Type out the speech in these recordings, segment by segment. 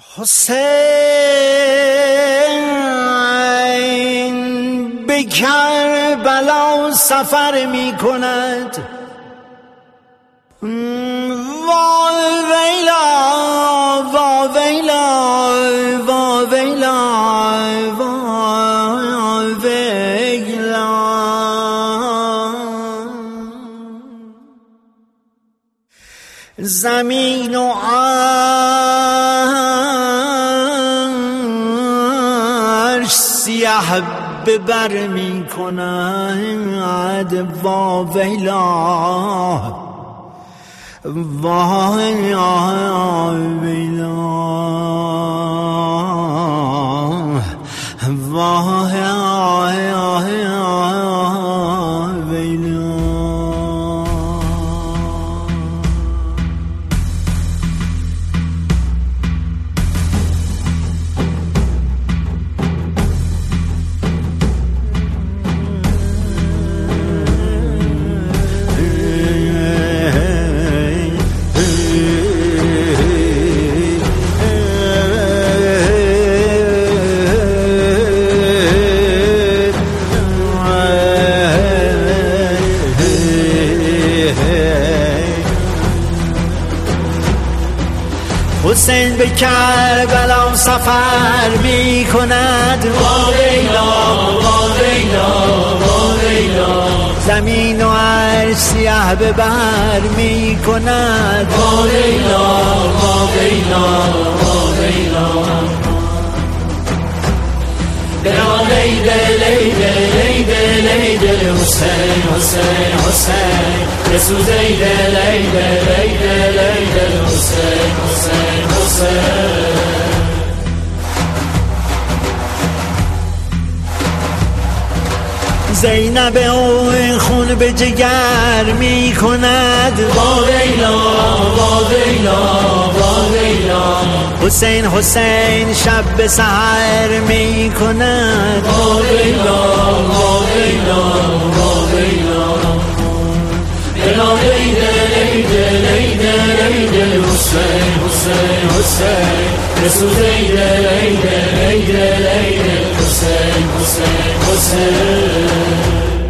حسین به کربلا سفر می کند. وا ویلا وا ویلا وا ویلا وا ویلا. زمین و عرش سیاه به بر می کند. وا ویلا وا ویلا وا ویلا. حسین به کربلا سفر می کند. وا ویلا وا ویلا وا ویلا. زمین و عرش سیاه به بر می کند. وا ویلا وا ویلا وا ویلا. بلا لیده لیده لیده لیده حسین حسین حسین بسوزیده لیده لیده لیده حسین حسین حسین. زینب او خون به جگر می کند. وا ویلا وا ویلا وا ویلا. حسین حسین شب به سحر می کند. وا ویلا وا ویلا وا ویلا. بلا لیده لیده لیده لیده حسین حسین حسین بسوزیده لیده لیده لیده حسین حسین حسین.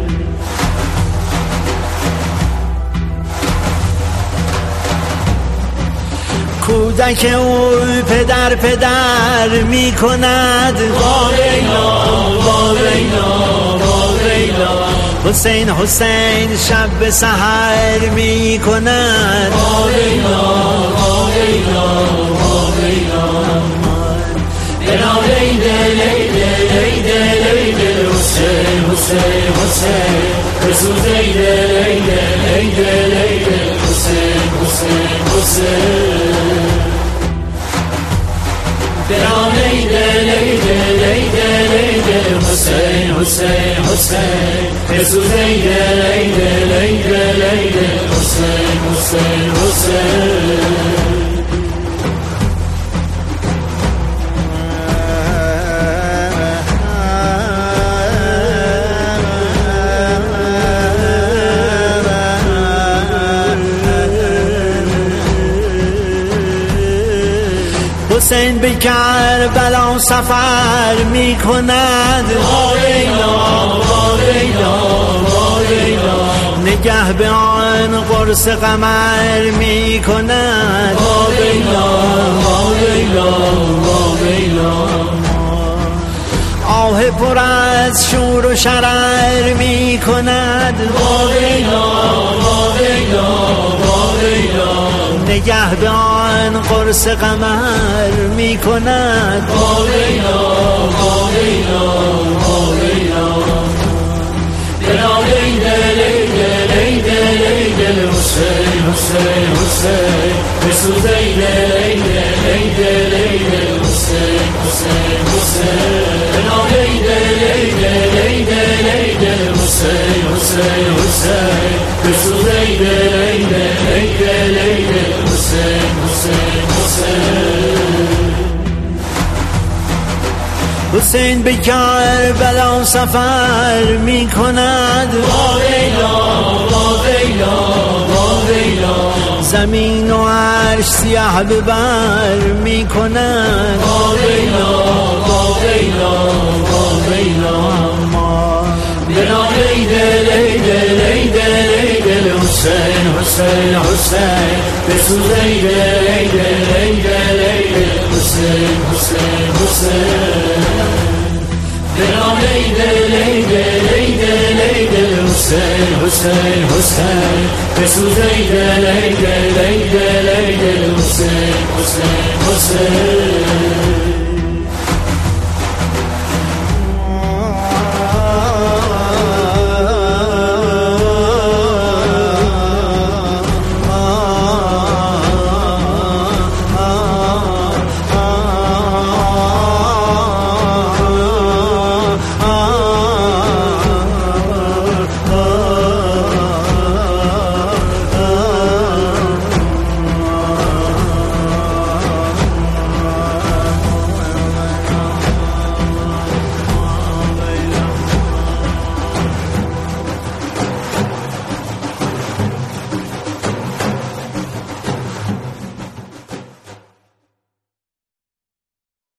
کودک او پدر پدر می کند. وا ویلا وا ویلا وا ویلا. حسین حسین شب به سحر می کند. وا ویلا وا ویلا وا ویلا. بلا لیده لیده لیده لیده حسین حسین حسین بسوزیده لیده لیده لیده حسین حسین حسین. بلا لیده لیده لیده لیده حسین حسین حسین بسوزیده لیده لیده لیده حسین حسین حسین. حسین به کربلا سفر می کند. وا ویلا وا ویلا وا ویلا. نگه به آن قرص قمر می کند. وا ویلا وا ویلا وا ویلا. آه پر از شور و شرر می کند. وا ویلا وا ویلا وا ویلا. نگه به آن قرص قمر می کند. وا ویلا وا ویلا وا ویلا. بلا لیده لیده لیده لیده حسین حسین حسین بسوزیده لیده لیده لیده حسین حسین حسین. بلا لیده لیده لیده لیده حسین حسین حسین بسوزیده لیده لیده لیده حسین حسین حسین. حسین به کربلا سفر می کند. وا ویلا وا ویلا وا ویلا. زمین و عرش سیاه به بر می کند. حسین حسین حسین بسوز ای دل ای دل ای دل ای دل حسین حسین حسین بنام ای دل ای دل ای دل ای دل حسین حسین حسین بسوز ای دل ای دل ای دل ای دل حسین حسین حسین